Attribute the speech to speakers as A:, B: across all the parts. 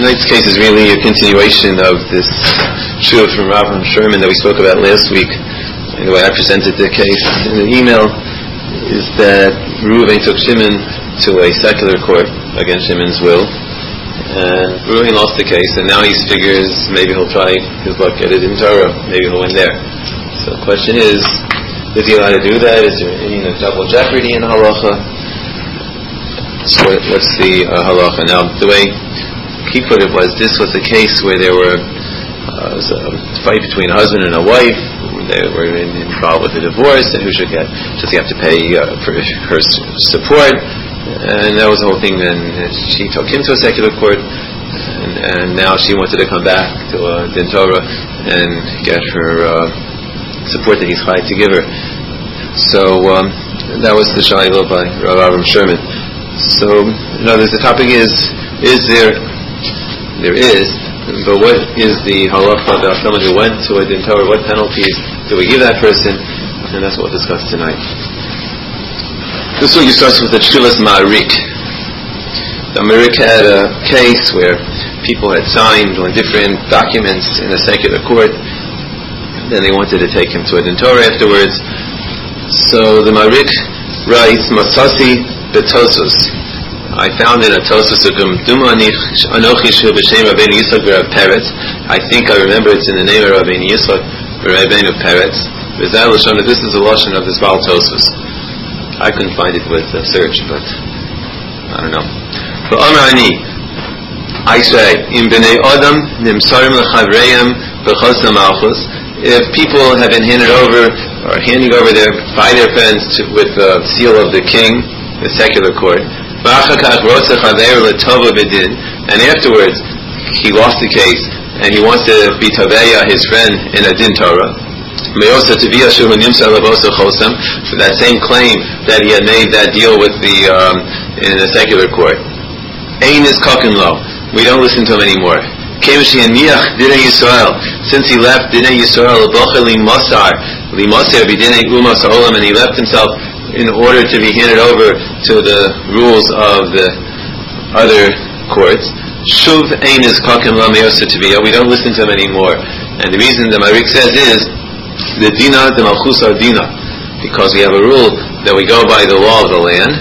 A: Tonight's case is really a continuation of this shul from Avraham Sherman that we spoke about last week. And the way I presented the case in an email is that Reuven took Shimon to a secular court against Shimon's will, and Reuven lost the case, and now he figures maybe he'll try his luck at it in Torah. Maybe he'll win there. So the question is he allowed to do that? Is there any double jeopardy in halacha? So what's the halacha? Now, the way he put it was, this was a case where there was a fight between a husband and a wife. They were involved with a divorce, and who should get? Does he have to pay for her support? And that was the whole thing. Then she took him to a secular court, and now she wanted to come back to Din Torah and get her support that he's hired to give her. So that was the Shiloh by Rav Avraham Sherman. So, in other words, the topic is there is, but what is the halacha about someone who went to a Din Torah? What penalties do we give that person? And that's what we'll discuss tonight. This week starts with the Tfilas Ma'arik. The Ma'arik had a case where people had signed on different documents in a secular court. Then they wanted to take him to a Din Torah afterwards. So the Ma'arik writes, Masasi b'Tosos. I found in a Tosos Anochi Shu b'Shem Rabbeinu Yitzchak v'Rav Peretz. I think I remember it's in the name of Rabbeinu Yitzchak v'Rabbeinu Peretz. This is the lashon of this Baal Tosos. I couldn't find it with a search, but I don't know. But Amrani, I say, in Bnei Adam nimsarim lechavreim b'chos malchus. If people have been handed over or handing over by their friends with the seal of the king, the secular court, and afterwards he lost the case and he wants to be taveya his friend in a Din Torah, for that same claim that he had made that deal with the in the secular court, we don't listen to him anymore. Since he left Dinei Yisrael, and he left himself in order to be handed over to the rules of the other courts. We don't listen to him anymore. And the reason the Ma'arik says is the Dina de Malchus Dina, because we have a rule that we go by the law of the land.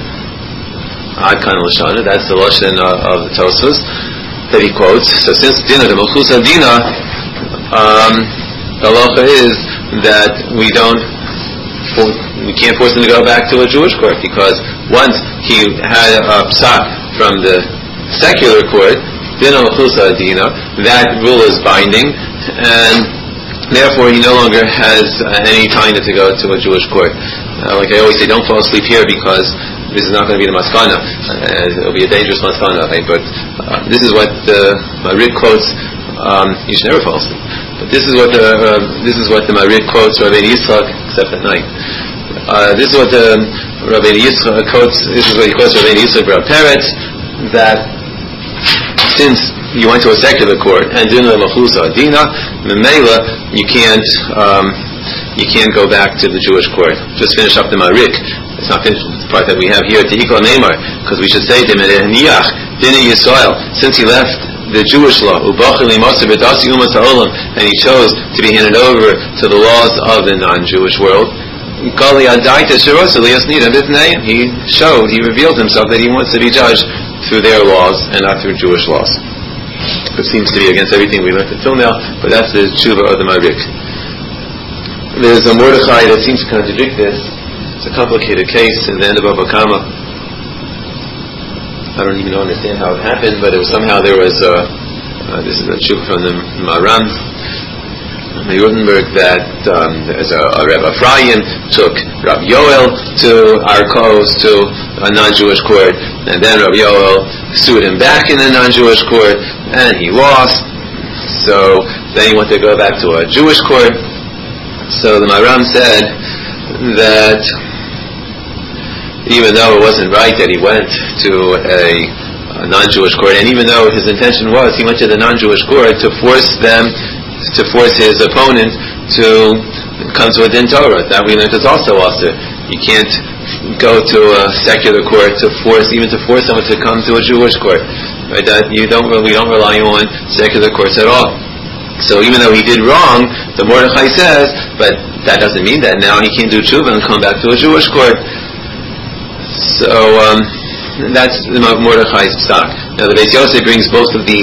A: That's the lashon of the Tosos that he quotes. So since Dina de Malchus Dina, the halacha is that we can't force him to go back to a Jewish court, because once he had a psak from the secular court, Dina Malchus Dina, that rule is binding, and therefore he no longer has any time to go to a Jewish court. Like I always say, don't fall asleep here, because this is not going to be the maskana. It'll be a dangerous maskana, right? But this is what the Ma'arik quotes. You should never fall asleep. But this is what the Ma'arik quotes Rabbeinu Yitzchak, except at night. This is what the Rabbeinu Yitzchak quotes. This is what he quotes Rabbeinu Yitzchak Rav Peretz, that since you went to a secular court and Dina Malchusa Dina, Memela, you can't go back to the Jewish court. Just finish up the Ma'arik. It's not finished, the part that we have here, Tehikla Neymar, because we should say to him, Dina Yisrael, since he left the Jewish law, and he chose to be handed over to the laws of the non-Jewish world, he revealed himself that he wants to be judged through their laws and not through Jewish laws. It seems to be against everything we learned until now, but that's the tshuva of the Ma'arik. There's a Mordechai that seems to contradict this. It's a complicated case in the end of Baba Kama. I don't even understand how it happened, but this is a tshuva from the Maram, the Rutenberg, that there's a Reb Ephraim took Rav Yoel to Arkos, to a non-Jewish court, and then Rav Yoel sued him back in a non-Jewish court, and he lost. So then he wanted to go back to a Jewish court. So the Maram said that even though it wasn't right that he went to a non-Jewish court, and even though his intention was he went to the non-Jewish court to force his opponent to come to a Din Torah, that we learned is also awesome. You can't go to a secular court to force someone to come to a Jewish court. right? That we don't rely on secular courts at all. So even though he did wrong, the Mordechai says, but that doesn't mean that now he can do tshuva and come back to a Jewish court. So that's Mordechai's psak. Now the Beis Yosef brings both of these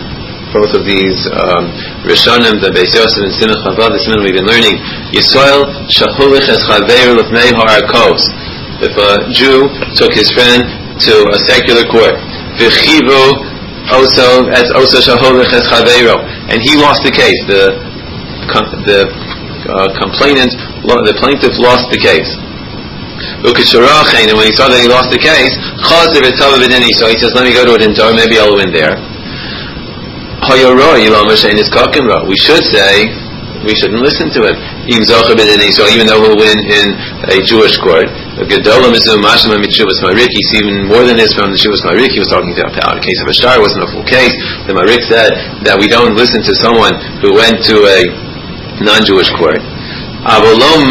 A: Rishonim, the Beis Yosef and Simon Chava, the Simon we've been learning. Yisrael shahulich es chaver l'fnei ha'arkos. If a Jew took his friend to a secular court, v'chivu also shahulich es chavero, and he lost the case. The plaintiff lost the case. And when he saw that he lost the case, so he says, let me go to a dintor, maybe I'll win there. We should say, we shouldn't listen to him. So even though he'll win in a Jewish court, he's even more than this from the Shuvas Marik. He was talking about a case of a shtar, it wasn't a full case. The Marik said that we don't listen to someone who went to a non-Jewish court. But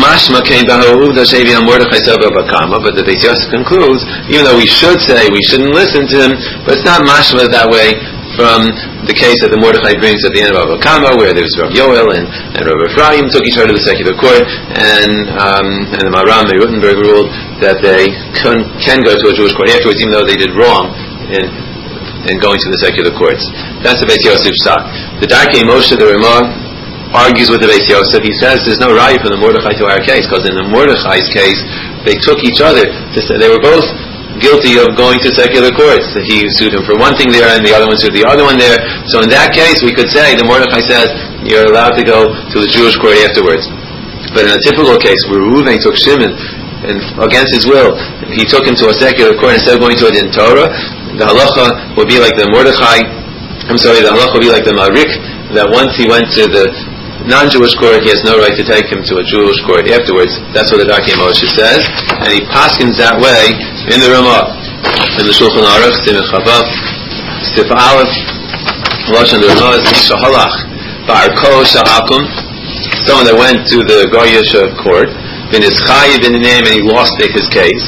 A: the Beis Yosef concludes, even though we should say we shouldn't listen to him, but it's not mashma that way from the case that the Mordechai brings at the end of Abba Kama, where there's Rav Yoel and Rav Ephraim took each other to the secular court, and the Maram, the Rutenberg ruled that they can go to a Jewish court afterwards, even though they did wrong in going to the secular courts. That's the Beis Yosef stock. The Darkei Moshe, the Ramah, argues with the Beis Yosef. He says there's no raya from the Mordechai to our case, because in the Mordechai's case, they took each other to say they were both guilty of going to secular courts. He sued him for one thing there, and the other one sued the other one there. So in that case, we could say the Mordechai says you're allowed to go to the Jewish court afterwards. But in a typical case where Reuven took Shimon and against his will, he took him to a secular court instead of going to a din Torah, the halacha would be like the Mordechai. The halacha would be like the Marik, that once he went to the non-Jewish court, he has no right to take him to a Jewish court afterwards. That's what the Darkei Moshe says, and he paskins that way in the Ramah. In the Shulchan Aruch, Simon Chavav, Sif Aleph, Lashon the Ramah is Shahalach, Ba'arko Sha'akum, someone that went to the Goyish court, bin Ischayi bin name, and he lost his case.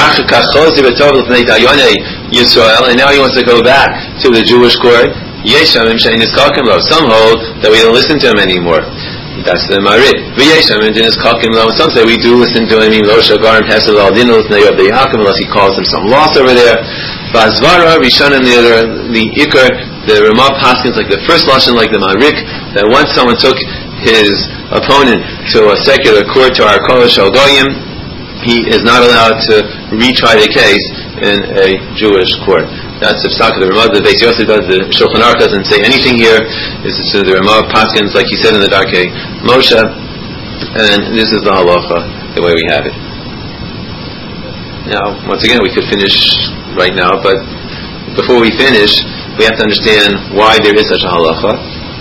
A: Yisrael, and now he wants to go back to the Jewish court. Some hold that we don't listen to him anymore. That's the Marit. Some say we do listen to him, unless he calls him some loss over there. The Iker, the Ramah Paskins, like the first lashon, like the Marik, that once someone took his opponent to a secular court, to our Kol Shel Goyim, he is not allowed to retry the case in a Jewish court. That's the psak of the Ramah. The Beis Yosef does. The Shulchan Aruch doesn't say anything here. This is the Ramah Paskins, like he said in the Darkei Moshe, and this is the halacha, the way we have it. Now, once again, we could finish right now, but before we finish, we have to understand why there is such a halacha,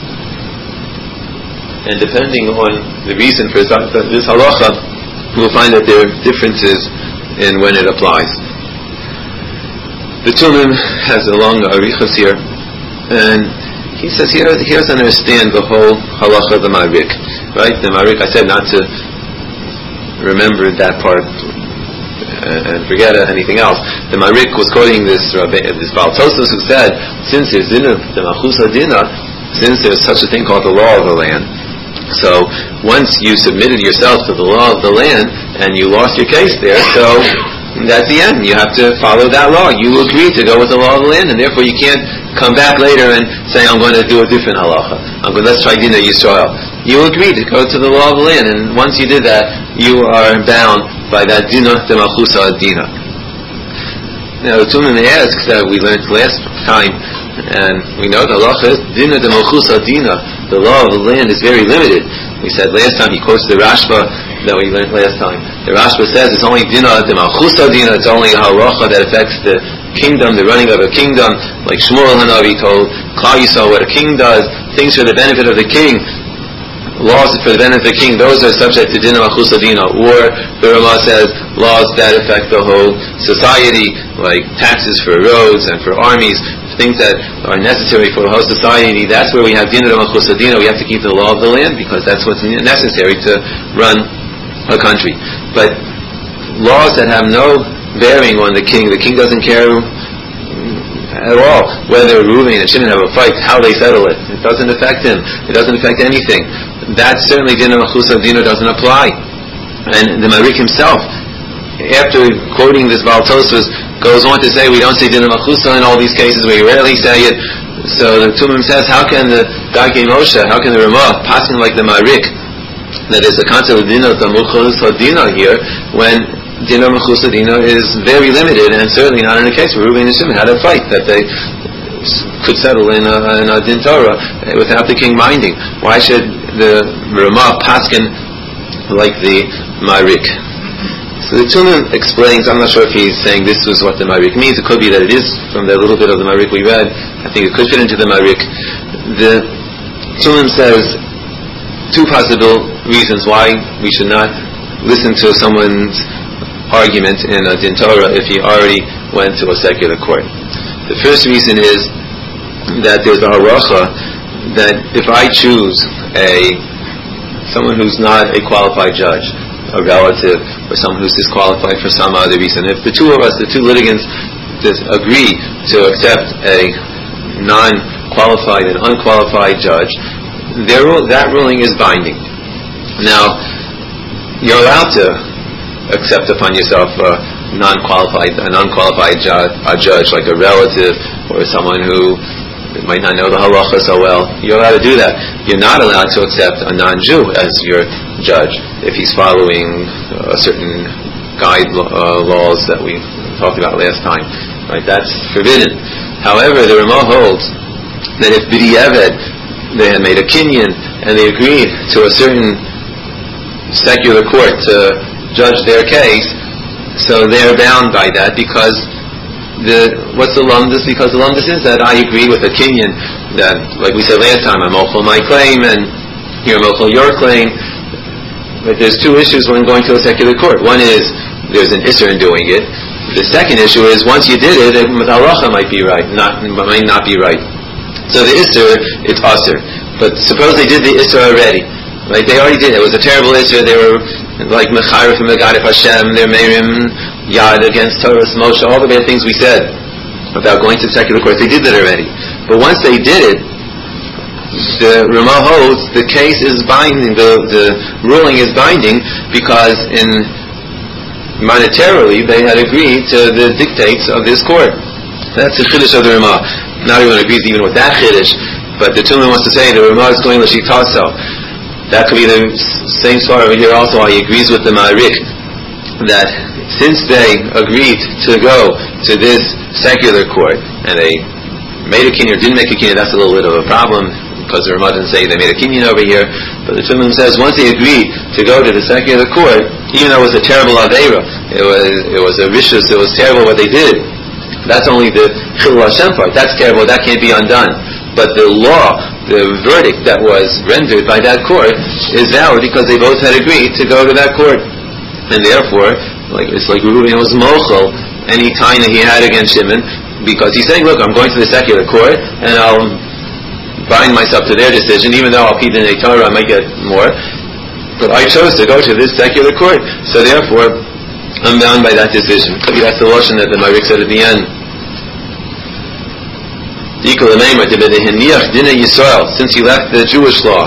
A: and depending on the reason for this halacha, we'll find that there are differences in when it applies. The Tulin has a long arichas here, and he says he doesn't understand the whole halacha of the Marik, right? The Marik, I said not to remember that part and forget anything else. The Marik was quoting this Baal Tosfos, who said, since there's dinah, the Machusa dinah, since there's such a thing called the law of the land, so once you submitted yourself to the law of the land and you lost your case there, so that's the end. You have to follow that law. You agree to go with the law of the land, and therefore you can't come back later and say, I'm going to do a different halacha. Let's try Dinah Yisrael. You agree to go to the law of the land, and once you did that, you are bound by that Dinah Demachusa Dinah. Now the Tumen asks that we learned last time, and we know the halacha is Dinah Demachusa Dinah. The law of the land is very limited. We said last time, he quotes the Rashba that we learned last time. The Rashba says it's only dinah, the malchusa dinah, it's only a halacha that affects the kingdom, the running of a kingdom, like Shmuel Hanavi told Klal Yisrael what a king does, things for the benefit of the king, laws for the benefit of the king, those are subject to dinah malchusa dinah. Or the Ramah says laws that affect the whole society, like taxes for roads and for armies, things that are necessary for the whole society. That's where we have dinah malchusa dinah. We have to keep the law of the land, because that's what's necessary to run a country. But laws that have no bearing on the king doesn't care at all. Whether Reuven and Shimon have a fight, how they settle it, it doesn't affect him. It doesn't affect anything. That certainly Dina Machusa Dina doesn't apply. And the Marik himself, after quoting this Baal Tosfos, goes on to say we don't say Dina Machusa in all these cases, we rarely say it. So the Tumim says, how can the Darkei Moshe, how can the Ramah, passing like the Marik, that is the concept of Dina Machusa Dina here, when Dina Machusa Dina is very limited, and certainly not in a case where Reuven and Shimon had a fight that they could settle in a Din Torah without the king minding. Why should the Ramah paskin like the Marik? So the Tumim explains, I'm not sure if he's saying this was what the Marik means. It could be that it is from the little bit of the Marik we read. I think it could fit into the Marik. The Tumim says two possible reasons why we should not listen to someone's argument in a Din Torah if he already went to a secular court. The first reason is that there's a halacha that if I choose someone who's not a qualified judge, a relative, or someone who's disqualified for some other reason, if the two of us, the two litigants, agree to accept a non-qualified and unqualified judge, that ruling is binding. Now, you're allowed to accept upon yourself a unqualified judge, like a relative or someone who might not know the halacha so well. You're allowed to do that. You're not allowed to accept a non-Jew as your judge if he's following certain guide laws that we talked about last time. Right? That's forbidden. However, the Ramah holds that if b'diavad they had made a kinyan and they agreed to a certain secular court to judge their case, so they're bound by that because what's the lumdus? Because the lumdus is that I agree with a kinyan that, like we said last time, I'm mochel my claim and you're mochel your claim. But there's two issues when going to a secular court. One is there's an isser in doing it. The second issue is once you did it, the halacha might be right, might not be right. So the isser, it's usser. But suppose they did the isser already. Right? They already did it. It was a terrible isser. They were like Mecharif and Megadif Hashem, they're Merim, Yad against Torah, Moshe, all the bad things we said about going to secular courts. They did that already. But once they did it, the Ramah holds the case is binding, the ruling is binding because monetarily they had agreed to the dictates of this court. That's the Chiddush of the Ramah. Not everyone agrees even with that Chiddush, but the Tumim wants to say the Ramah is going l'shitaso. That could be the same story over here also. He agrees with the Marik that since they agreed to go to this secular court and they made a kinyan or didn't make a kinyan, that's a little bit of a problem because the Ramah didn't say they made a kinyan over here. But the Tumim says once they agreed to go to the secular court, even though it was a terrible aveira, it was a vicious, it was terrible what they did. That's only the Chilul Hashem part. That's terrible. That can't be undone. But the law, the verdict that was rendered by that court is valid because they both had agreed to go to that court. And therefore, it's like Reuven was mochel any time that he had against Shimon because he's saying, look, I'm going to the secular court and I'll bind myself to their decision, even though I'll keep in a Torah, I might get more. But I chose to go to this secular court. So therefore, I'm bound by that decision. Maybe that's the lashon that the Marik said at the end. Since he left the Jewish law,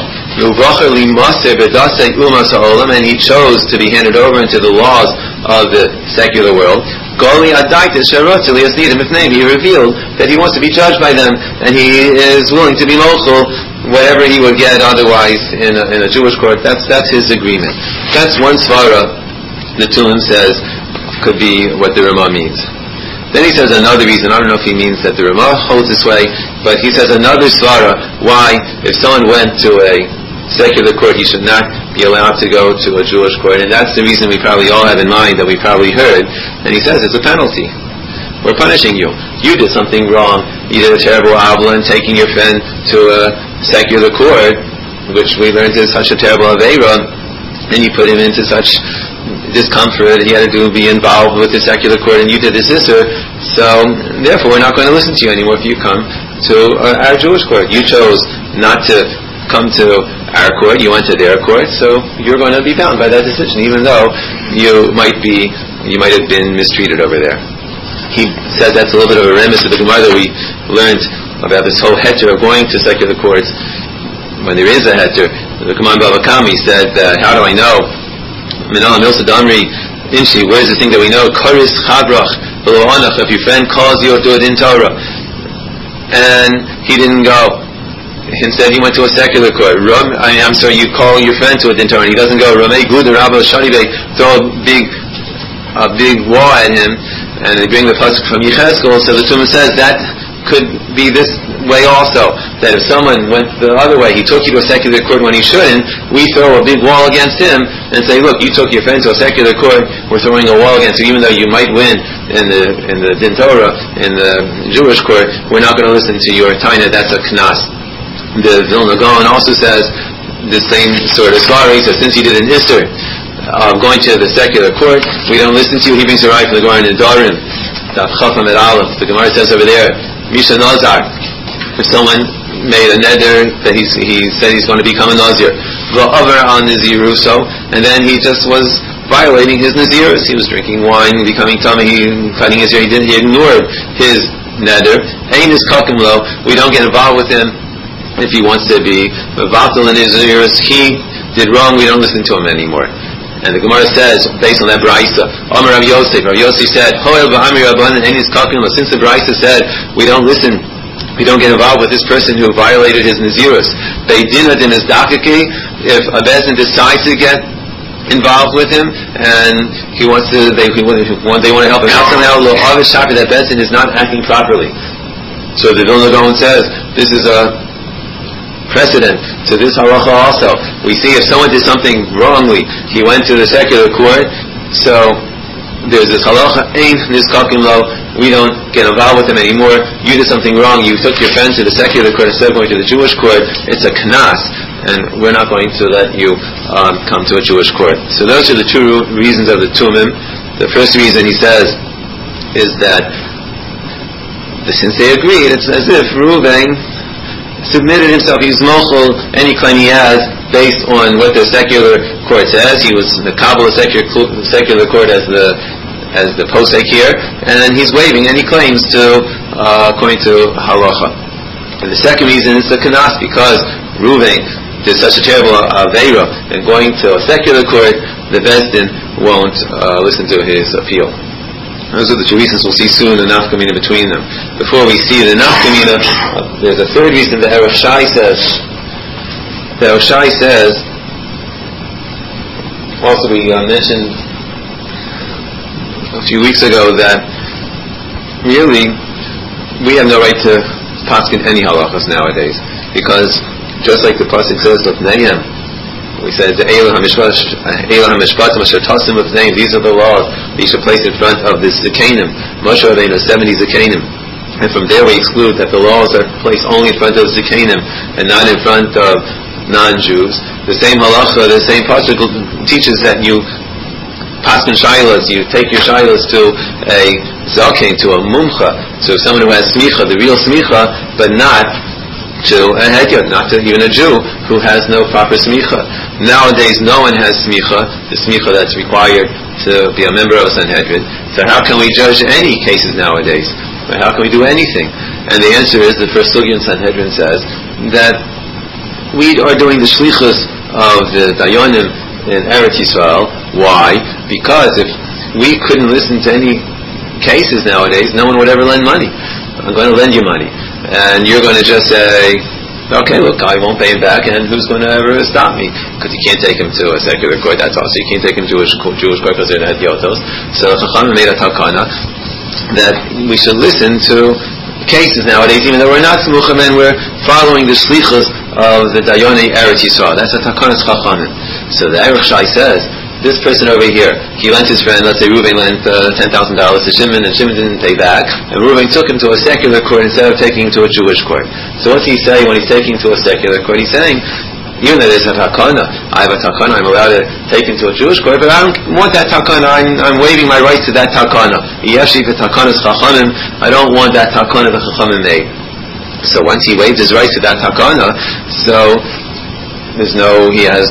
A: and he chose to be handed over into the laws of the secular world, he revealed that he wants to be judged by them, and he is willing to be mochel whatever he would get otherwise in a Jewish court. That's his agreement. That's one svara the Tumim says could be what the Ramah means. Then he says another reason, I don't know if he means that the Ramah holds this way, but he says another svara why if someone went to a secular court he should not be allowed to go to a Jewish court, and that's the reason we probably all have in mind that we probably heard, and he says it's a penalty. We're punishing you. You did something wrong. You did a terrible avla in taking your friend to a secular court, which we learned is such a terrible aveira, and you put him into such discomfort, he had to be involved with the secular court, and you did this isser, so therefore we're not going to listen to you anymore if you come to our Jewish court. You chose not to come to our court, you went to their court, so you're going to be bound by that decision, even though you might have been mistreated over there. he says that's a little bit of a remiss of the Gemara that we learned about this whole heter of going to secular courts when there is a heter. The Kaman Bava Kami said, how do I know? Minala Milsa Damri Inshi, where's the thing that we know? Koris Chabrach below Anach, if your friend calls you or do it in Torah. And he didn't go. Instead, he went to a secular court. I'm sorry, you call your friend to a din Torah, and he doesn't go. Ramei Guda Rabba Shanibe, throw a big wall at him, and they bring the pasuk from Yechezkel. So the Tumah says that could be this way also. That if someone went the other way, he took you to a secular court when he shouldn't, we throw a big wall against him and say, look, you took your friend to a secular court, we're throwing a wall against you, even though you might win in the din Torah, in the Jewish court, we're not going to listen to your taina. That's a knas. The Vilna Gaon also says the same sort of svara. He says, since you did an Isser going to the secular court, we don't listen to you. He brings a right from the Gemara in Dorim, Daf Chafam et Aleph. The Gemara says over there, Misha Nazar, if someone made a neder that he said he's going to become a Nazir, over on Naziru, and then he just was violating his Nazirus. He was drinking wine, becoming tummy, cutting his hair. He ignored his neder. Ain is kakim-lo. We don't get involved with him if he wants to be vatal in his ears. He did wrong, we don't listen to him anymore. And the Gemara says, based on that Braisa, Amar Rav Yosef said, since the Braisa said we don't listen, we don't get involved with this person who violated his Nazirus, they dinat in his dakaki, if a bezin decides to get involved with him and they want to help him out somehow, that bezin is not acting properly. So the Vilna Gaon says this is a precedent to this halacha also. We see if someone did something wrongly, he went to the secular court, so there's this halacha, ein nizkakim lo, we don't get involved with him anymore. You did something wrong, you took your friend to the secular court instead of going to the Jewish court, it's a knas, and we're not going to let you come to a Jewish court. So those are the two reasons of the tumim. The first reason, he says, is that since they agreed, it's as if Reuven submitted himself, he's mochel any claim he has based on what the secular court says. He was the Kabbalah secular court as the posek here, and he's waiving any claims to according to halacha. And the second reason is the kanas, because Reuven did such a terrible aveira, and going to a secular court, the Bezdin won't listen to his appeal. Those are the two reasons. We'll see soon the nafkamina between them. Before we see the nafkamina, there's a third reason that Erev Shai says. The Erev Shai says, also we mentioned a few weeks ago that really we have no right to paskin any halachas nowadays, because just like the pasuk says of Nehemiah, we said, these are the laws that you should place in front of the Zikanim. Moshe Rabbeinu, 70 Zikanim. And from there we exclude that the laws are placed only in front of Zikanim and not in front of non-Jews. The same halacha, the same pasuk teaches that you paskin shaylas, you take your shaylas to a zaken, to a mumcha, to someone who has smicha, the real smicha, but not to a hedyot, not to even a Jew who has no proper smicha. Nowadays, no one has smicha, the smicha that's required to be a member of a Sanhedrin. So how can we judge any cases nowadays? Or how can we do anything? And the answer is, the first sugya in Sanhedrin says that we are doing the shlichus of the dayanim in Eretz Yisrael. Why? Because if we couldn't listen to any cases nowadays, no one would ever lend money. I'm going to lend you money, and you're going to just say, okay, look, I won't pay him back, and who's going to ever stop me? Because you can't take him to a secular court, that's also, you can't take him to Jewish court because they're hedyotos. So Chacham made a takana that we should listen to cases nowadays, even though we're not smuchim and we're following the shlichus of the Dayonei Eretz Yisrael. That's a takanas Chachamim. So the Erev Shai says, this person over here, he lent his friend, let's say Reuven lent $10,000 to Shimon, and Shimon didn't pay back, and Reuven took him to a secular court instead of taking him to a Jewish court. So what's he saying when he's taking him to a secular court? He's saying, even though there's a takana, I have a takana, I'm allowed to take him to a Jewish court, but I don't want that takana, I'm waiving my rights to that takana. Yeshi v'takanas chachamim, I don't want that takana the chachamim made. So once he waived his rights to that takana, so he has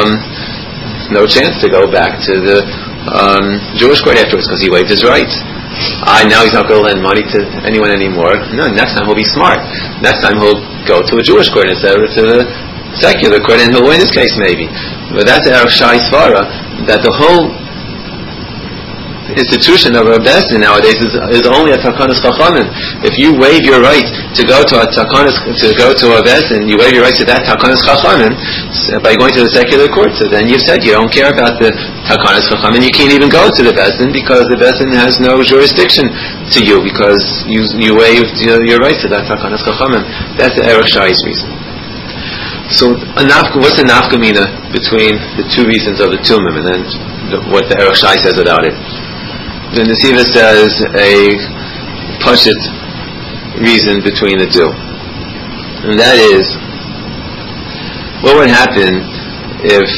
A: no chance to go back to the Jewish court afterwards, because he waived his rights. now he's not going to lend money to anyone anymore. No, next time he'll be smart. Next time he'll go to a Jewish court instead of to the secular court, and he'll win his case maybe. But that's Erech Shai Svara, that the whole institution of a Bezdin nowadays is only a Takanas Chachamim. If you waive your right to go to a Bezdin, you waive your right to that Takanas Chachamim by going to the secular court. So then you've said you don't care about the Takanas Chachamim. You can't even go to the Bezdin because the Bezdin has no jurisdiction to you because you waived your right to that Takanas Chachamim. That's the Erech Shai's reason. So what's the nafkamina between the two reasons of the Tumim, and then what the Erech Shai says about it? The Nesiva says a Pashut reason between the two, and that is, what would happen if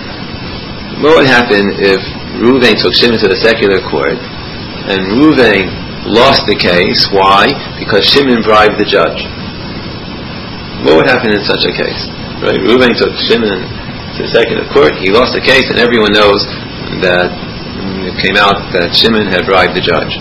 A: Reuven took Shimon to the secular court and Reuven lost the case? Why? Because Shimon bribed the judge. What would happen in such a case? Right? Reuven took Shimon to the secular court, he lost the case, and everyone knows that it came out that Shimon had bribed the judge.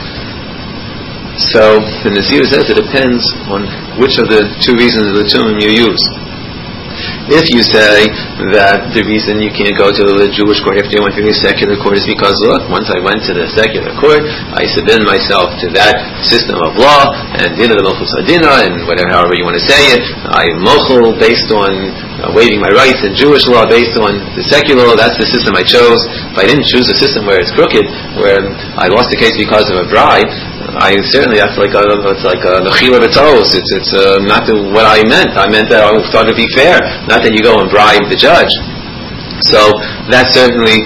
A: So the Nesiva says it depends on which of the two reasons of the Tumim you use. If you say that the reason you can't go to the Jewish court after you went through the secular court is because, look, once I went to the secular court, I submitted myself to that system of law, and Dina the Mochel Sadina, and however you want to say it, I mochel based on waiving my rights in Jewish law based on the secular law. That's the system I chose. If I didn't choose a system where it's crooked, where I lost the case because of a bribe, that's like a nechila b'tos. It's not what I meant. I meant that I thought it'd be fair, not that you go and bribe the judge. So that certainly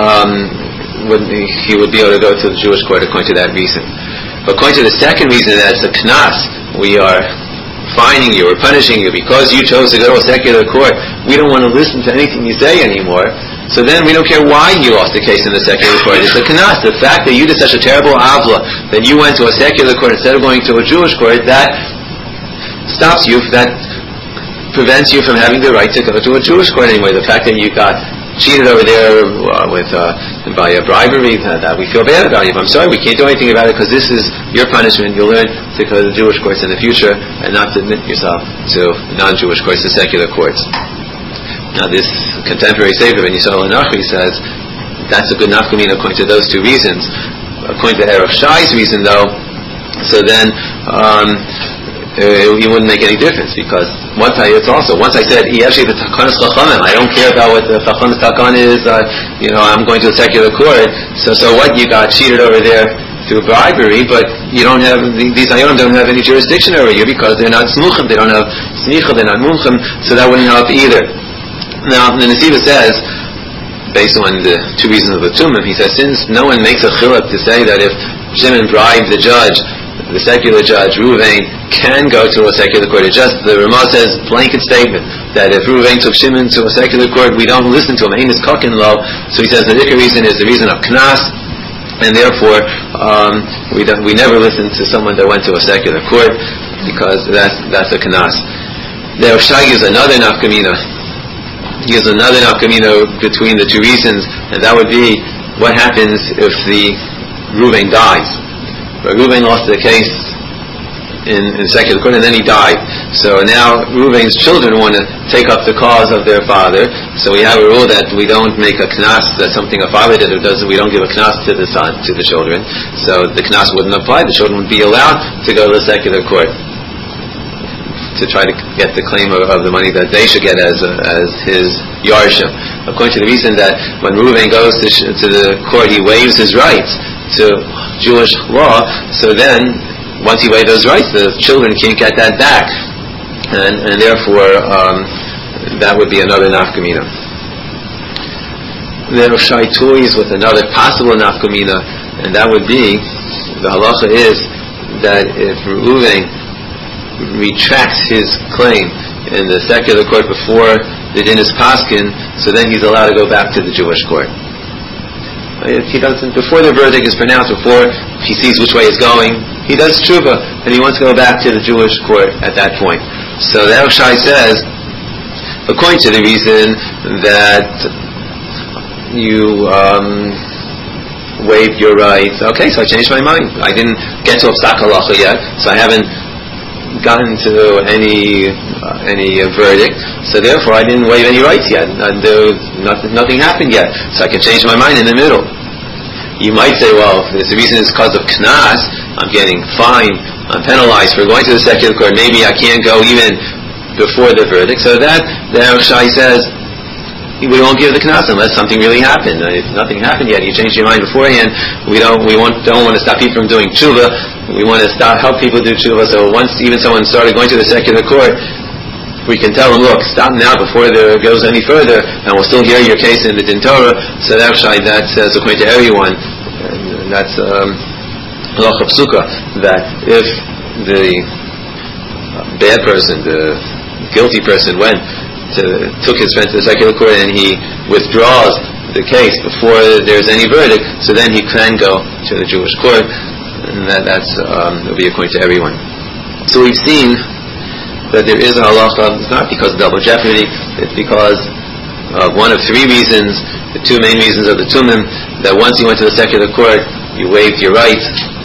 A: he would be able to go to the Jewish court according to that reason. But according to the second reason, that's a knas. We are fining you or punishing you because you chose to go to a secular court. We don't want to listen to anything you say anymore. So then we don't care why you lost the case in the secular court. It's a knas. The fact that you did such a terrible avla that you went to a secular court instead of going to a Jewish court, that stops you, that prevents you from having the right to go to a Jewish court anyway. The fact that you got cheated over there by a bribery, that we feel bad about you. But I'm sorry, we can't do anything about it because this is your punishment. You'll learn to go to the Jewish courts in the future and not submit yourself to non-Jewish courts, to secular courts. Now this contemporary Sefer Ben Yisrael Anachri says that's a good nafkamina according to those two reasons. According to Erech Shai's reason though, so then it wouldn't make any difference because once I said actually the Takanas Chachamim, I don't care about what the Chacham's Takan is, I'm going to a secular court, so what, you got cheated over there through bribery, but you don't have, these Ayonim don't have any jurisdiction over you because they're not smuchim, they don't have smicha, they're not mumchim, so that wouldn't help either. Now, the Nesiva says, based on the two reasons of the Tumim, he says, since no one makes a chiluk to say that if Shimon bribed the judge, the secular judge, Reuven, can go to a secular court. The Ramah says, blanket statement, that if Reuven took Shimon to a secular court, we don't listen to him. Ein is kokin lo. So he says the Dikka reason is the reason of knas, and therefore, we never listen to someone that went to a secular court, because that's a knas. The Erech Shai gives another nafkamina. He gives another nafkamina between the two reasons, and that would be what happens if the Reuven dies. But Reuven lost the case in secular court, and then he died. So now Reuven's children want to take up the cause of their father. So we have a rule that we don't make a knas, that something a father did or doesn't, we don't give a knas to the son, to the children. So the knas wouldn't apply. The children would be allowed to go to the secular court to try to get the claim of the money that they should get as his yarshim. According to the reason that when Reuven goes to the court, he waives his rights to Jewish law, so then once he waives those rights, the children can't get that back, and therefore that would be another nafkamina. Then Shai toys with another possible nafkamina, and that would be, the halacha is that if Reuven retracts his claim in the secular court before the din is paskin, so then he's allowed to go back to the Jewish court. If he doesn't, before the verdict is pronounced, before he sees which way it's going, he does tshuva, and he wants to go back to the Jewish court at that point. So the Erech Shai says, according to the reason that waived your rights. Okay, so I changed my mind. I didn't get to Psak Halacha yet, so I haven't gotten to any verdict. So therefore, I didn't waive any rights yet. Nothing happened yet, so I can change my mind in the middle. You might say, well, if the reason is because of Knas, I'm getting fined, I'm penalized for going to the secular court. Maybe I can't go even before the verdict. So that the Aruch Shai says, we won't give the Knas unless something really happened. If nothing happened yet, you changed your mind beforehand. We don't want to stop people from doing tshuva. We want to help people do tshuva. So once even someone started going to the secular court, we can tell them, look, stop now before there goes any further, and we'll still hear your case in the Din Torah. So that says, according to everyone, and that's halacha psuka, that if the bad person, the guilty person, took his friend to the secular court and he withdraws the case before there's any verdict, so then he can go to the Jewish court, and will be according to everyone. So we've seen that there is a halacha. It's not because of double jeopardy, it's because of one of three reasons, the two main reasons of the Tumim, that once you went to the secular court, you waived your right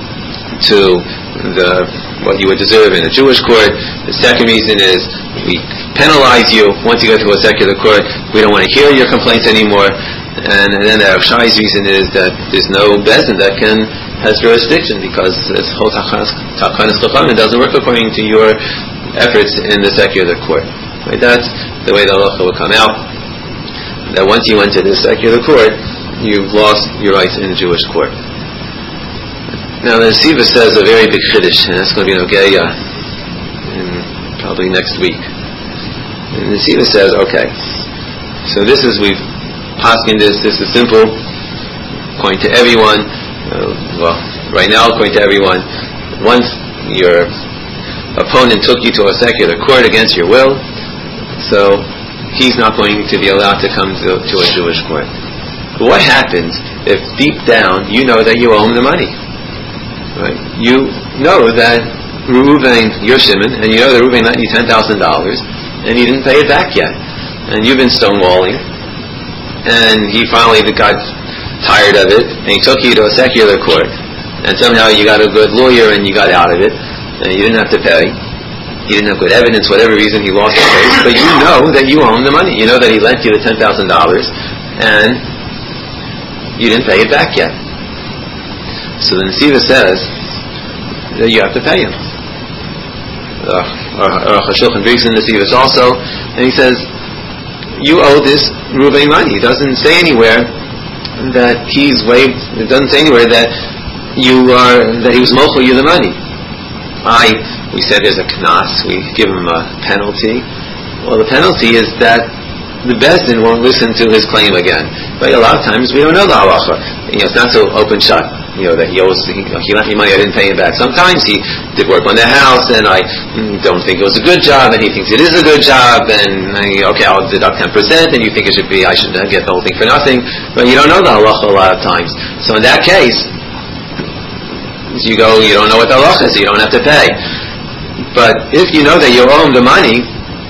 A: to what you would deserve in a Jewish court. The second reason is we penalize you once you go to a secular court. We don't want to hear your complaints anymore. And then the Aruch Shai's reason is that there's no bezdin that has jurisdiction, because this whole Takanas Chachamim doesn't work according to your efforts in the secular court. Right? That's the way the halacha will come out. That once you went to the secular court, you've lost your rights in the Jewish court. Now the Nesiva says a very big chiddush, and that's going to be Nogeya probably next week. And the Nesiva says, okay, so we've poskined this is simple, according to everyone, right now according to everyone, once your opponent took you to a secular court against your will, so he's not going to be allowed to come to a Jewish court. But what happens if deep down you know that you owe him the money? Right? You know that Reuven, you're Shimon, and you know that Reuven lent you $10,000, and he didn't pay it back yet. And you've been stonewalling, and he finally got tired of it, and he took you to a secular court, and somehow you got a good lawyer and you got out of it, and you didn't have to pay. You didn't have good evidence, whatever reason he lost the case, but you know that you owe him the money. You know that he lent you the $10,000, and you didn't pay it back yet. So the Nesiva says that you have to pay him. Shulchan brings in the Nesivos also, and he says, you owe this Reuven money. It doesn't say anywhere that he's waived. It doesn't say anywhere that he was mochel you the money. We said there's a knas, we give him a penalty. Well, the penalty is that the bezdin won't listen to his claim again. But a lot of times we don't know the halacha. It's not so open shut. That he lent me money, I didn't pay him back. Sometimes he did work on the house, and I don't think it was a good job, and he thinks it is a good job, and I'll deduct 10%, and you think I should get the whole thing for nothing. But you don't know the halacha a lot of times. So in that case, you don't know what the halacha is, so you don't have to pay. But if you know that you owe him the money,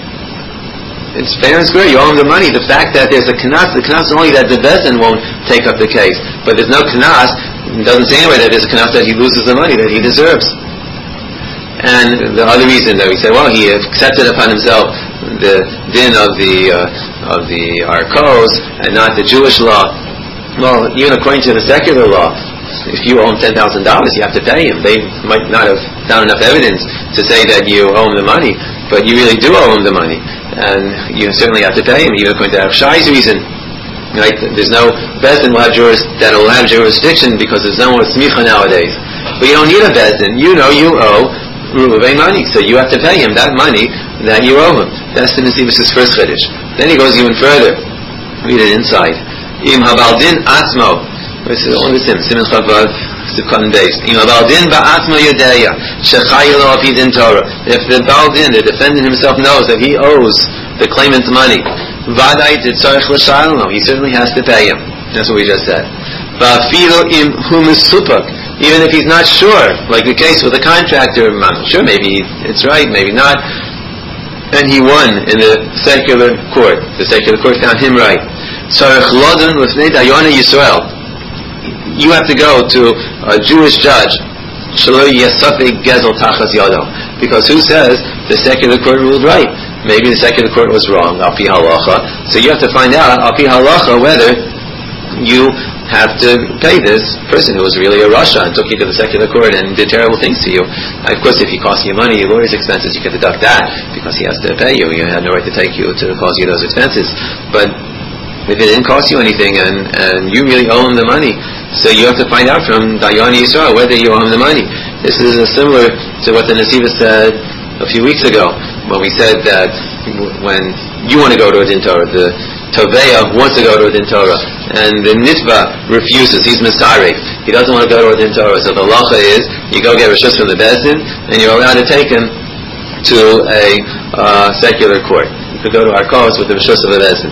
A: it's fair and square, you owe him the money. The fact that there's a knas, the knas is only that the bezdin won't take up the case. But there's no knas, it doesn't say anywhere that there's a knas that he loses the money that he deserves. And the other reason that we say, well, he accepted upon himself the din of the Arkos and not the Jewish law. Well, even according to the secular law, if you owe him $10,000, you have to pay him. They might not have found enough evidence to say that you owe him the money, but you really do owe him the money, and you certainly have to pay him, even according to Aruch Shai's reason. Right? There's no bezdin that will have jurisdiction because there's no more smicha nowadays. But you don't need a bezdin. You know you owe Reuven money, so you have to pay him that money that you owe him. That's the Nesivos' first chiddush. Then he goes even further. Read it inside. Im habaldin atzmo. This is all the same. Siman Chavav, Sivkon Beis. Im habaldin ba'atzmo yodeya shechayil lo afi din Torah. If the baldin, the defendant himself, knows that he owes the claimant money, Vadai tzarich l'shalom, he certainly has to pay him. That's what we just said. Va'afilo im hu mesupak, even if he's not sure, like the case with the contractor, I'm not sure, maybe it's right, maybe not, and he won in the secular court. The secular court found him right. Tzarich lodon l'fnei dayonei Yisrael. you have to go to a Jewish judge, because who says the secular court ruled right? Maybe the secular court was wrong, al pi halacha. So you have to find out, al pi halacha, whether you have to pay this person who was really a rasha and took you to the secular court and did terrible things to you. Of course, if he cost you money, your lawyer's expenses, you can deduct that because he has to pay you. You had no right to take you to cause you those expenses. But if it didn't cost you anything and you really owe him the money, so you have to find out from Dayan Yisrael whether you owe him the money. This is similar to what the Nesiva said a few weeks ago when we said that when you want to go to a Din Torah, the Toveya wants to go to a Din Torah, and the Nitva refuses. He's Masarek. He doesn't want to go to a Din Torah. So the halacha is, you go get Rishus from the Bezdin, and you're allowed to take him to a secular court. You could go to Arkos with the Rishus of the Bezdin.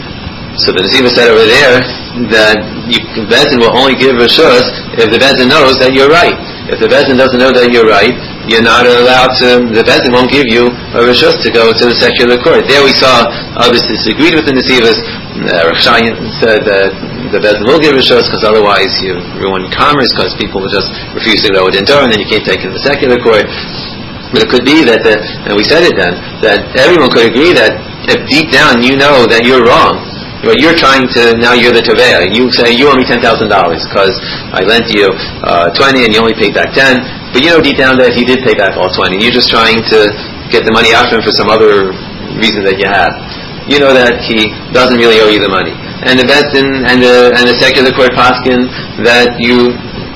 A: So the Nesiva said over there that Bezdin will only give Rishus if the Bezdin knows that you're right. If the Bezdin doesn't know that you're right, you're not allowed to, the Bezdin won't give you a Rishus to go to the secular court. There we saw others disagreed with the Nesivas. Rav Shayin said that the Bezdin will give Rishus because otherwise you ruin commerce, because people will just refuse to go to Din Torah and then you can't take it to the secular court. But it could be that, and we said it then, that everyone could agree that if deep down you know that you're wrong, but you're trying to, now you're the Toveya, and you say, you owe me $10,000 because I lent you 20 and you only paid back 10, but you know deep down that he did pay back all 20. You're just trying to get the money out of him for some other reason that you have. You know that he doesn't really owe you the money. And the Bezdin and the secular court paskin that you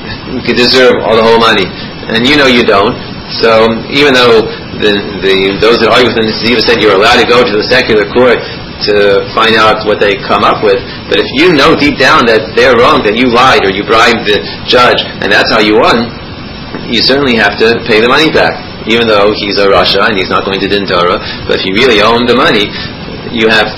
A: deserve all the whole money. And you know you don't. So even though those that argue with the Nesiva said you're allowed to go to the secular court to find out what they come up with, but if you know deep down that they're wrong, that you lied or you bribed the judge, and that's how you won, you certainly have to pay the money back, even though he's a rasha and he's not going to Din Torah. But if you really owe him the money, you have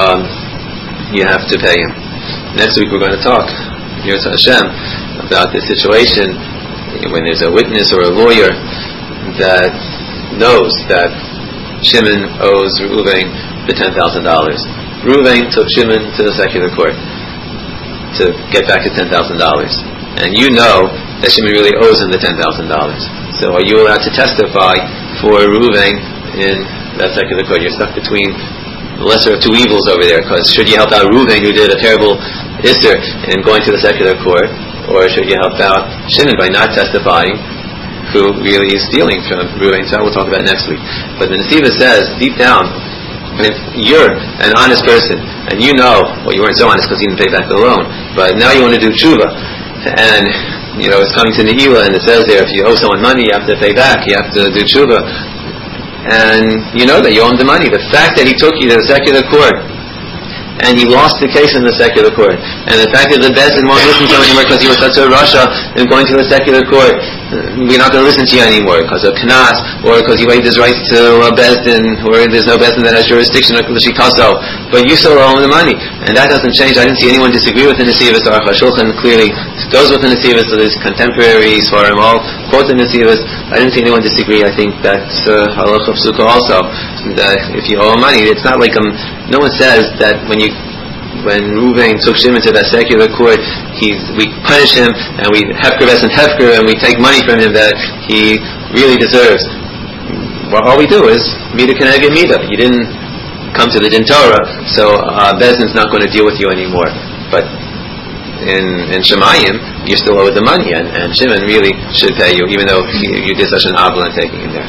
A: to pay him. Next week we're going to talk, Yirtzeh Hashem, about the situation when there's a witness or a lawyer that knows that Shimon owes Reuven the $10,000. Reuven took Shimon to the secular court to get back his $10,000, and you know that Shimon really owes him the $10,000. So are you allowed to testify for Reuven in that secular court? You're stuck between the lesser of two evils over there, because should you help out Reuven, who did a terrible isser in going to the secular court, or should you help out Shimon by not testifying, who really is stealing from Reuven? So we'll talk about it next week. But the Nesiva says, deep down, if you're an honest person, and you know, well, you weren't so honest because you didn't pay back the loan, but now you want to do tshuva, and you know it's coming to Ne'ilah, and it says there, if you owe someone money, you have to pay back, you have to do tshuva, and you know that you owe him the money. The fact that he took you to the secular court, and he lost the case in the secular court, and the fact that the Bezdin won't listen to him anymore because he was such a rasha in going to the secular court, we're not going to listen to you anymore because of Knas, or because he waived his rights to a Bezdin, or there's no Bezdin that has jurisdiction of L'shikaso, but you still owe him the money, and that doesn't change. I didn't see anyone disagree with the Nesivas. Aruch HaShulchan clearly goes with the Nesivas, so there's contemporary Svarim all quote the Nesivas. I didn't see anyone disagree. I think that's halacha psuka also, that if you owe him money, it's not like no one says that when Reuven took Shimon to that secular court, we punish him and we hefker and we take money from him that he really deserves. Well, all we do is mida keneged mida. You didn't come to the Din Torah, so Bezdin's not going to deal with you anymore. But in Shemayim, you're still owed the money, and Shimon really should pay you, even though you did such an avla in taking him there.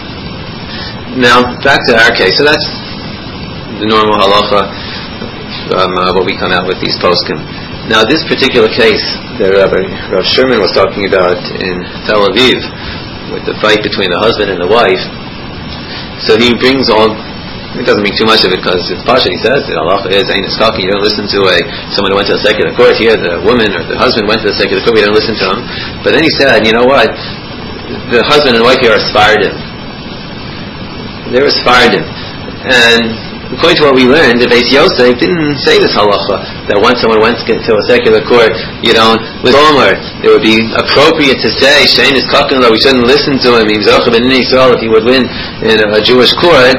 A: Now, back to our case. So that's the normal halacha, what we come out with these poskim. Now, this particular case that Rav Sherman was talking about in Tel Aviv, with the fight between the husband and the wife, so he brings all, it doesn't make too much of it because it's Pasha, he says, the halacha is, Ein Iskaki, you don't listen to someone who went to the secular court. Here, the woman or the husband went to the secular court, we don't listen to him. But then he said, you know what, the husband and wife here are Sfardim. They're Sfardim. And according to what we learned, the Beis Yosef didn't say this halacha, that once someone went to a secular court, you don't listen. It would be appropriate to say, Shein is kakin, we shouldn't listen to him, if he would win in a Jewish court.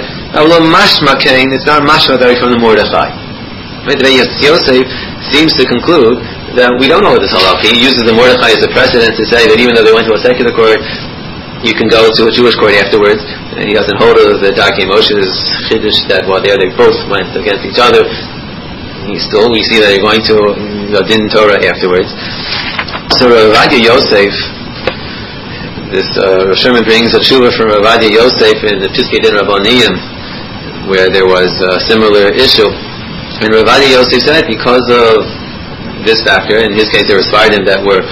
A: It's not mashma from the Mordechai. Right? The Beis Yosef seems to conclude that we don't know this halakha. He uses the Mordechai as a precedent to say that even though they went to a secular court, you can go to a Jewish court afterwards. And he doesn't hold of the Darkei Moshe's chiddush that while there they both went against each other. We see that they're going to Din Torah afterwards. So Rav Ovadia Yosef, this Rav Sherman brings a tshuva from Rav Ovadia Yosef in the Piskei Din Rabbanim, where there was a similar issue. And Rav Ovadia Yosef said because of this factor, in his case there were Sfardim that were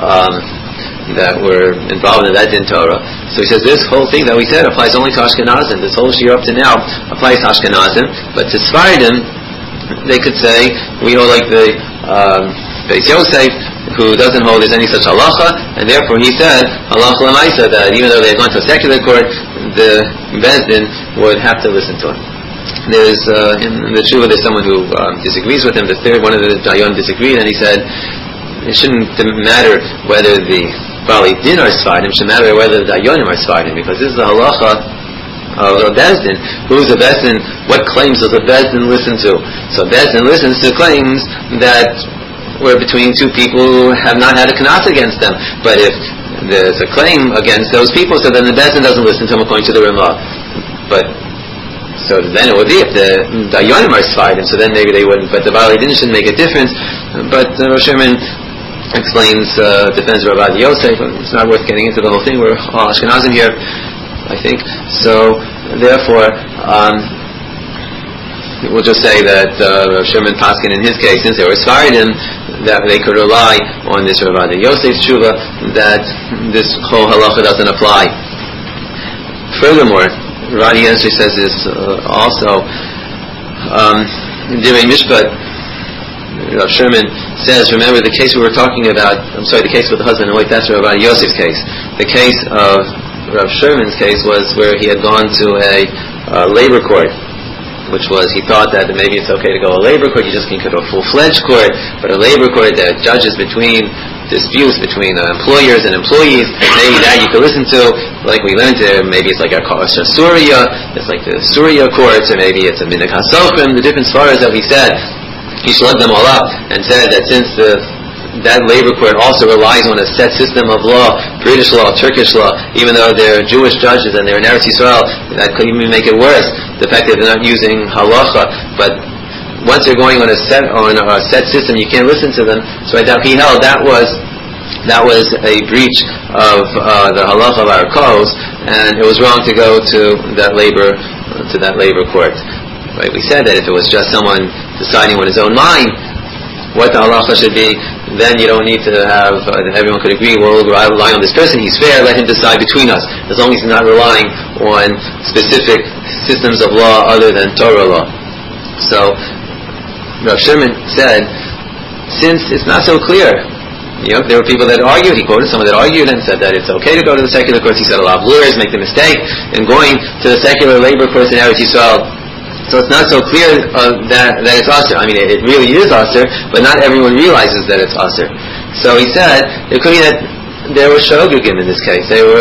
A: involved in that Din Torah. So he says this whole thing that we said applies only to Ashkenazim. This whole shir up to now applies to Ashkenazim, but to Sfardim they could say we hold like the Beis Yosef, who doesn't hold there's any such halacha, and therefore he said halacha l'maisa that even though they had gone to a secular court, the Bezdin would have to listen to him. There's in the tshuva there's someone who disagrees with him. One of the Dayan disagreed, and he said it shouldn't matter whether the Bali Din are Sfardim, it should matter whether the Dayanim are Sfardim, because this is the halacha of the Bezdin. Who's the Bezdin? What claims does the Bezdin listen to? So Bezdin listens to claims that were between two people who have not had a kanas against them. But if there's a claim against those people, so then the Bezdin doesn't listen to them according to the Ramah. But so then it would be if the Dayanim are Sfardim, so then maybe they wouldn't. But the Bali Din shouldn't make a difference. But Rosh Sherman explains, defends Rav Ovadia Yosef. It's not worth getting into the whole thing. We're all Ashkenazim here, I think. So therefore, we'll just say that Rav Sherman Paskin in his case, since they were Sfardim, that they could rely on this Rav Ovadia Yosef's tshuva, that this whole halacha doesn't apply. Furthermore, Rav Ovadia Yosef says this also. In Divrei Mishpat, Rav Sherman says, remember the case we were talking about, the case with the husband and wife, that's Rav Ovadia Yosef's case. The case of Rav Sherman's case was where he had gone to a labor court, which was, he thought that maybe it's okay to go to a labor court, you just can't go to a full-fledged court, but a labor court that judges between disputes between employers and employees, maybe that you could listen to, like we learned there, maybe it's like a Surya, it's like the Surya courts, or maybe it's a Minhag HaSofrim, the different svaras that we said. He slugged them all up and said that since that labor court also relies on a set system of law, British law, Turkish law, even though they're Jewish judges and they're in Eretz Yisrael, that could even make it worse, the fact that they're not using halacha, but once they're going on a set system, you can't listen to them. So he held that was a breach of the halacha of our codes, and it was wrong to go to that labor court. Right? We said that if it was just someone deciding on his own mind what the halacha should be, then you don't need to have everyone could agree, well, I rely on this person, he's fair, let him decide between us, as long as he's not relying on specific systems of law other than Torah law. So Rav Sherman said, since it's not so clear, there were people that argued, he quoted someone that argued and said that it's okay to go to the secular courts. He said a lot of lawyers make the mistake in going to the secular labor courts in Eretz Yisrael. So it's not so clear that it's Asr. I mean, it really is Asr, but not everyone realizes that it's Asr. So he said, it could be that there were shogegim in this case. They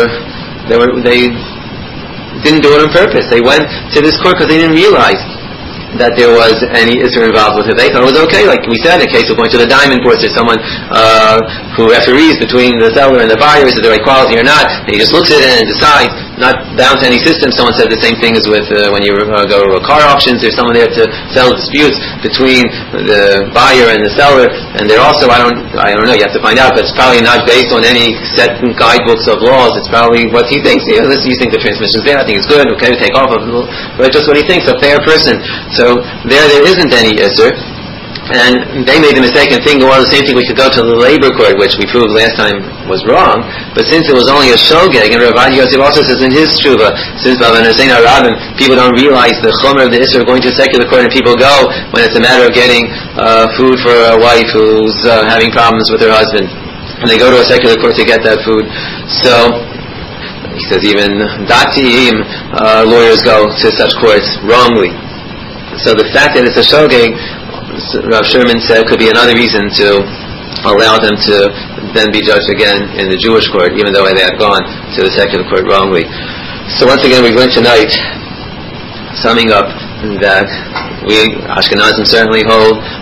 A: didn't do it on purpose. They went to this court because they didn't realize that there was any Isser involved with it. They thought it was okay, like we said, in the case of going to the diamond courts, there's someone who referees between the seller and the buyer, is it the right quality or not, and he just looks at it and decides, not bound to any system. Someone said the same thing as with when you go to car auctions, there's someone there to settle disputes between the buyer and the seller, and they're also, I don't know, you have to find out, but it's probably not based on any set guidebooks of laws. It's probably what he thinks. Listen, you think the transmission's there, I think it's good, okay, take off of it, but just what he thinks, a fair person. So there isn't any Isser, and they made the mistake in thinking, well, the same thing, we could go to the labor court, which we proved last time was wrong, but since it was only a shogeg, and Rav Ovadia Yosef also says in his tshuva, since people don't realize the chomer of the Isser of going to a secular court, and people go when it's a matter of getting food for a wife who's having problems with her husband, and they go to a secular court to get that food. So he says even Datiim lawyers go to such courts wrongly. So the fact that it's a shogeg, Rav Sherman said, could be another reason to allow them to then be judged again in the Jewish court, even though they had gone to the secular court wrongly. So once again, we learned tonight, summing up, that we Ashkenazim certainly hold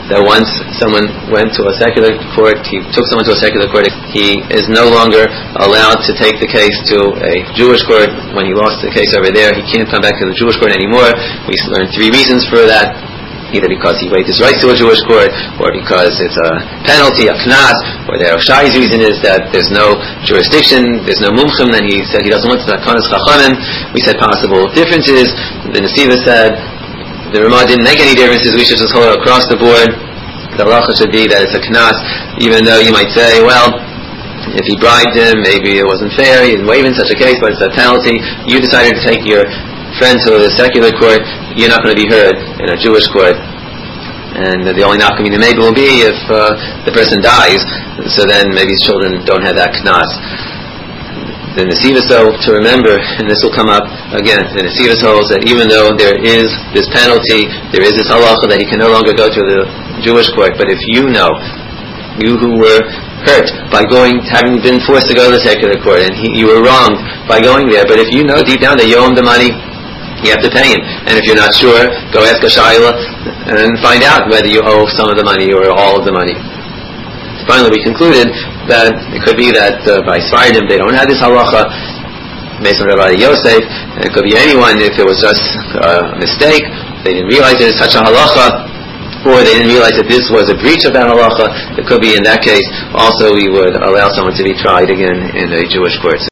A: that once someone went to a secular court, he took someone to a secular court, he is no longer allowed to take the case to a Jewish court. When he lost the case over there, he can't come back to the Jewish court anymore. We learned 3 reasons for that. Either because he waived his rights to a Jewish court, or because it's a penalty, a knas, or the Shai's reason is that there's no jurisdiction, there's no mumchim, and he said he doesn't want to takanas chachamim. We said possible differences. The Nesiva said the Ramah didn't make any differences, we should just hold it across the board. The halacha should be that it's a knas, even though you might say, well, if he bribed him, maybe it wasn't fair, he didn't waive in such a case, but it's a penalty. You decided to take your friend to the secular court, you're not going to be heard in a Jewish court, and the only nafkamina maybe will be if the person dies, so then maybe his children don't have that knas. The Nesiva, so to remember, and this will come up again, the Nesiva holds that even though there is this penalty, there is this halacha that he can no longer go to the Jewish court, but if you know, you who were hurt by having been forced to go to the secular court, and you were wronged by going there, but if you know deep down that you owe him the money, you have to pay him. And if you're not sure, go ask a shayla and find out whether you owe some of the money or all of the money. Finally, we concluded that it could be that by Sfardim they don't have this halacha based on Rabbi Yosef, and it could be anyone if it was just a mistake, they didn't realize there's such a halacha, or they didn't realize that this was a breach of that halacha. It could be in that case also we would allow someone to be tried again in a Jewish court.